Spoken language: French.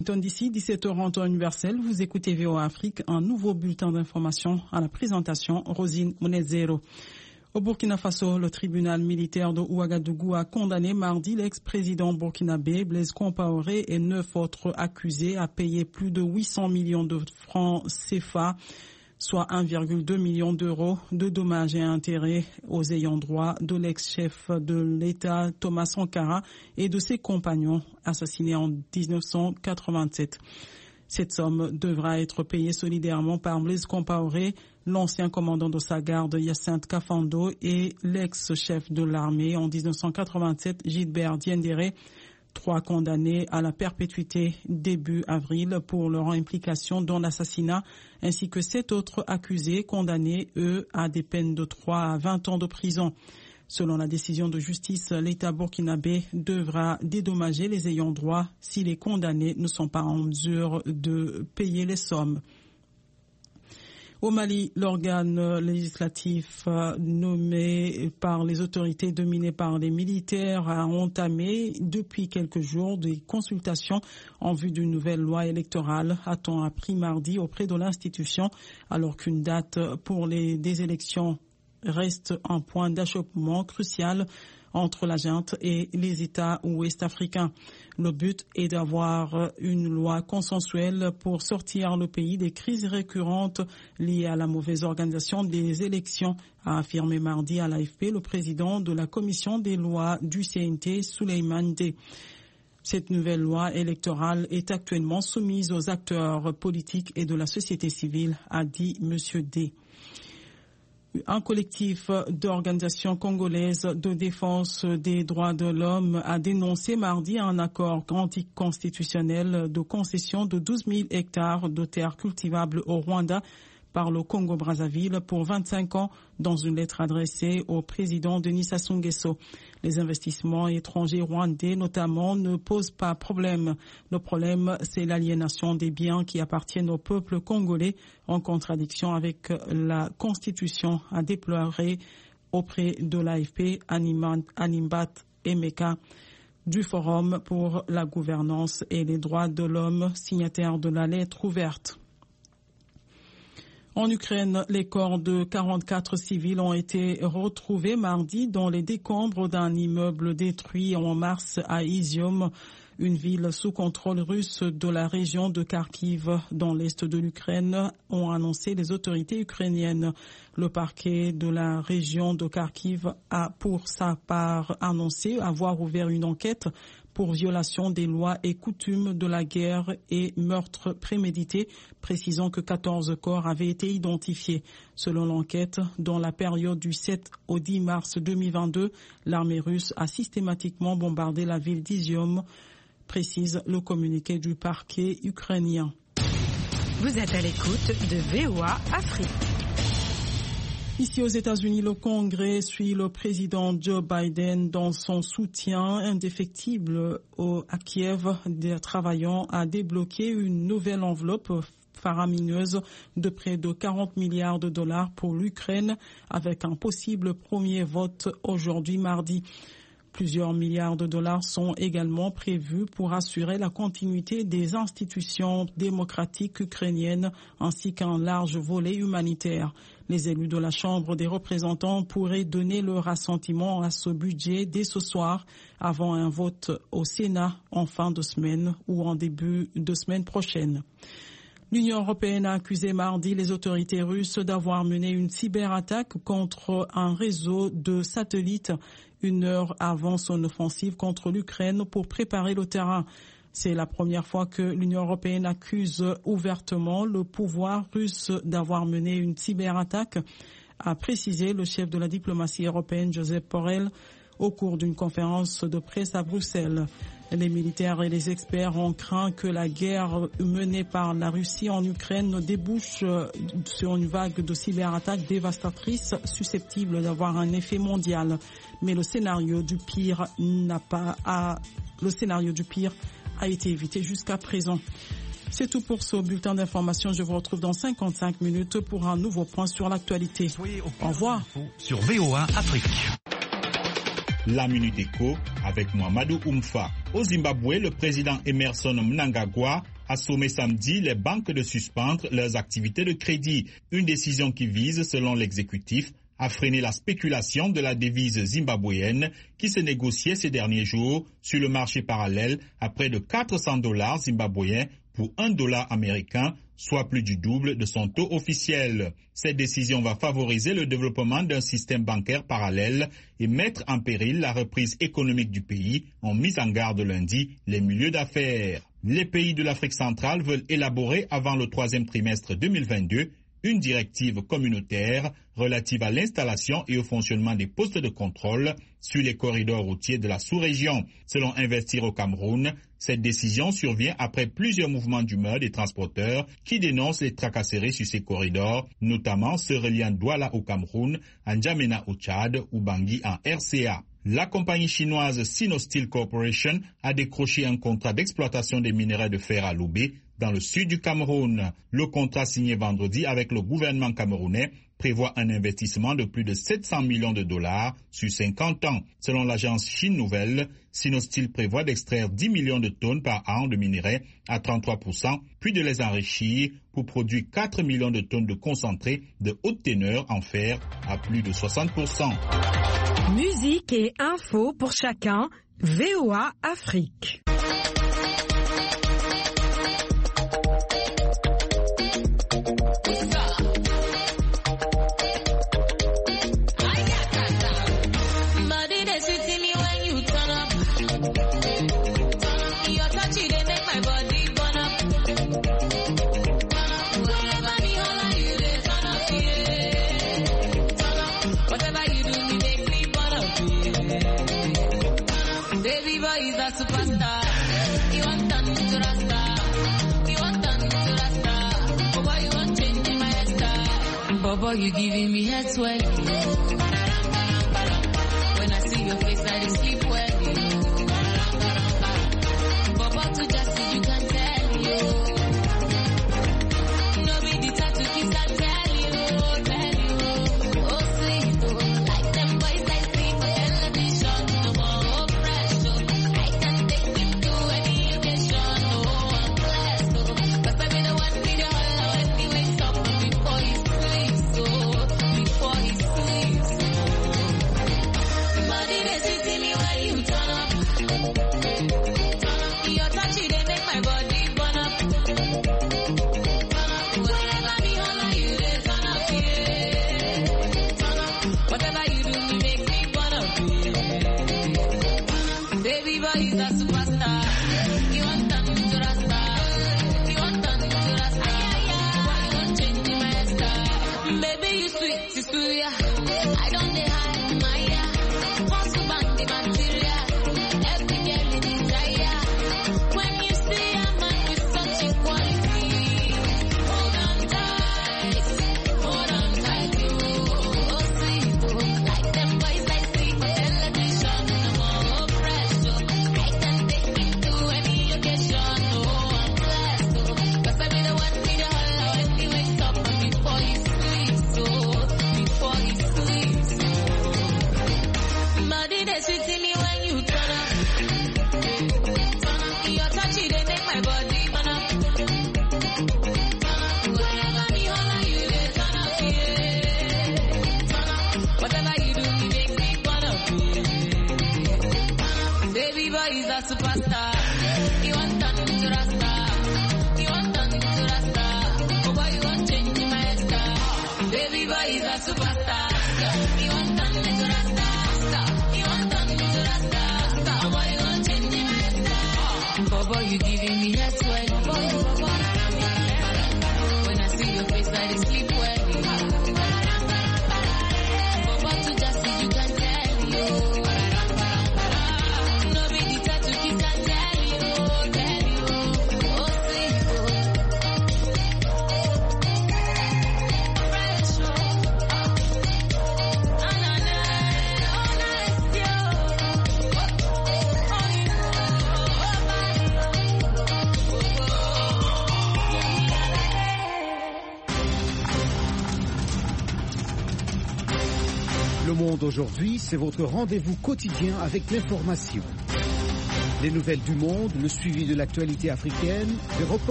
D'ici 17h en temps universel, vous écoutez VOA Afrique, un nouveau bulletin d'information à la présentation, Rosine Monezero. Au Burkina Faso, le tribunal militaire de Ouagadougou a condamné mardi l'ex-président burkinabé Blaise Compaoré et 9 autres accusés à payer plus de 800 millions de francs CFA, soit 1,2 million d'euros de dommages et intérêts aux ayants droit de l'ex-chef de l'État Thomas Sankara et de ses compagnons assassinés en 1987. Cette somme devra être payée solidairement par Blaise Compaoré, l'ancien commandant de sa garde Hyacinthe Kafando et l'ex-chef de l'armée en 1987 Gilbert Diendéré, 3 condamnés à la perpétuité début avril pour leur implication dans l'assassinat, ainsi que 7 autres accusés condamnés, eux, à des peines de 3 à 20 ans de prison. Selon la décision de justice, l'État burkinabé devra dédommager les ayants droit si les condamnés ne sont pas en mesure de payer les sommes. Au Mali, l'organe législatif nommé par les autorités dominées par les militaires a entamé depuis quelques jours des consultations en vue d'une nouvelle loi électorale, a-t-on appris mardi auprès de l'institution, alors qu'une date pour des élections reste un point d'achoppement crucial entre la junte et les États ouest-africains. Le but est d'avoir une loi consensuelle pour sortir le pays des crises récurrentes liées à la mauvaise organisation des élections, a affirmé mardi à l'AFP le président de la commission des lois du CNT, Souleymane Dé. Cette nouvelle loi électorale est actuellement soumise aux acteurs politiques et de la société civile, a dit M. Dé. Un collectif d'organisations congolaises de défense des droits de l'homme a dénoncé mardi un accord anticonstitutionnel de concession de 12 000 hectares de terres cultivables au Rwanda par le Congo-Brazzaville pour 25 ans dans une lettre adressée au président Denis Sassou Nguesso. Les investissements étrangers rwandais notamment ne posent pas problème. Le problème, c'est l'aliénation des biens qui appartiennent au peuple congolais en contradiction avec la Constitution, a déploré auprès de l'AFP Animbat Emeka du Forum pour la gouvernance et les droits de l'homme, signataire de la lettre ouverte. En Ukraine, les corps de 44 civils ont été retrouvés mardi dans les décombres d'un immeuble détruit en mars à Izium, une ville sous contrôle russe de la région de Kharkiv, dans l'est de l'Ukraine, ont annoncé les autorités ukrainiennes. Le parquet de la région de Kharkiv a pour sa part annoncé avoir ouvert une enquête pour violation des lois et coutumes de la guerre et meurtre prémédité, précisant que 14 corps avaient été identifiés. Selon l'enquête, dans la période du 7 au 10 mars 2022, l'armée russe a systématiquement bombardé la ville d'Izium, précise le communiqué du parquet ukrainien. Vous êtes à l'écoute de VOA Afrique. Ici aux États-Unis, le Congrès suit le président Joe Biden dans son soutien indéfectible à Kiev, travaillant à débloquer une nouvelle enveloppe faramineuse de près de 40 milliards de dollars pour l'Ukraine, avec un possible premier vote aujourd'hui mardi. Plusieurs milliards de dollars sont également prévus pour assurer la continuité des institutions démocratiques ukrainiennes ainsi qu'un large volet humanitaire. Les élus de la Chambre des représentants pourraient donner leur assentiment à ce budget dès ce soir avant un vote au Sénat en fin de semaine ou en début de semaine prochaine. L'Union européenne a accusé mardi les autorités russes d'avoir mené une cyberattaque contre un réseau de satellites une heure avant son offensive contre l'Ukraine pour préparer le terrain. C'est la première fois que l'Union européenne accuse ouvertement le pouvoir russe d'avoir mené une cyberattaque, a précisé le chef de la diplomatie européenne Josep Borrell au cours d'une conférence de presse à Bruxelles. Les militaires et les experts ont craint que la guerre menée par la Russie en Ukraine débouche sur une vague de cyberattaques dévastatrices susceptibles d'avoir un effet mondial. Mais le scénario du pire a été évité jusqu'à présent. C'est tout pour ce bulletin d'information. Je vous retrouve dans 55 minutes pour un nouveau point sur l'actualité. Au revoir. Sur VOA Afrique. La Minute Éco avec Mohamedou Oumfa. Au Zimbabwe, le président Emmerson Mnangagwa a sommé samedi les banques de suspendre leurs activités de crédit. Une décision qui vise, selon l'exécutif, à freiner la spéculation de la devise zimbabwéenne qui se négociait ces derniers jours sur le marché parallèle à près de $400 zimbabwéens pour $1 américain, soit plus du double de son taux officiel. Cette décision va favoriser le développement d'un système bancaire parallèle et mettre en péril la reprise économique du pays, ont mis en garde lundi les milieux d'affaires. Les pays de l'Afrique centrale veulent élaborer avant le troisième trimestre 2022 une directive communautaire relative à l'installation et au fonctionnement des postes de contrôle sur les corridors routiers de la sous-région. Selon Investir au Cameroun, cette décision survient après plusieurs mouvements d'humeur des transporteurs qui dénoncent les tracasseries sur ces corridors, notamment ceux reliant Douala au Cameroun, N'Djamena au Tchad ou Bangui en RCA. La compagnie chinoise Sinosteel Corporation a décroché un contrat d'exploitation des minerais de fer à Loubé dans le sud du Cameroun. Le contrat signé vendredi avec le gouvernement camerounais prévoit un investissement de plus de $700 millions sur 50 ans. Selon l'agence Chine Nouvelle, Sinosteel prévoit d'extraire 10 millions de tonnes par an de minerais à 33%, puis de les enrichir pour produire 4 millions de tonnes de concentré de haute teneur en fer à plus de 60%. Musique et info pour chacun, VOA Afrique. Boy, you giving me head sweat. When I see your face, I just sleep well. Bobo to just see you can tell you. No be the type to kiss and tell you. Oh sweet, oh, like them boys I see for television. No more pressure. I can take you to any occasion. Oh, I'm blessed. Oh, 'cause I be the one with your hollow when he wakes up before he sleeps. Before he sleeps, body they sweet me when you turn up. Your touch they make my body burn up. Whenever me holla you they turn up, yeah. Whatever you do me make me burn up, yeah. Baby boy is a superstar. You want them to rasta. You want them to rasta. Why you want change my style? Baby you sweet. I don't hide my want to bang the material. Every girl in desire. When you see a man with such equality, hold on tight, you. Oh sweet, like them boys I see for television. No more pressure. I can take you to any occasion. Oh, I'm blessed, 'cause I be the one with the hollow when he wakes up and before he sleeps. Before he sleeps. Body they sweet me when you turn up. Your touch they make my body burn up. Whenever me holla you they turn up, yeah. Whatever you do me make me burn up, yeah. Baby boy is a superstar. You want them to rasta. You want them to rasta. Oh boy you want change my style. Baby boy is a superstar. You want them to rasta. You want them to rasta. Oh boy you want change my style. Bobo you giving me head sweat. When I see your face I just sleep well. Bobo to just see you can tell you. No be the type to kiss and tell you. Oh sweet, Le Monde aujourd'hui, c'est votre rendez-vous quotidien avec l'information. Les nouvelles du monde, le suivi de l'actualité africaine, des reportages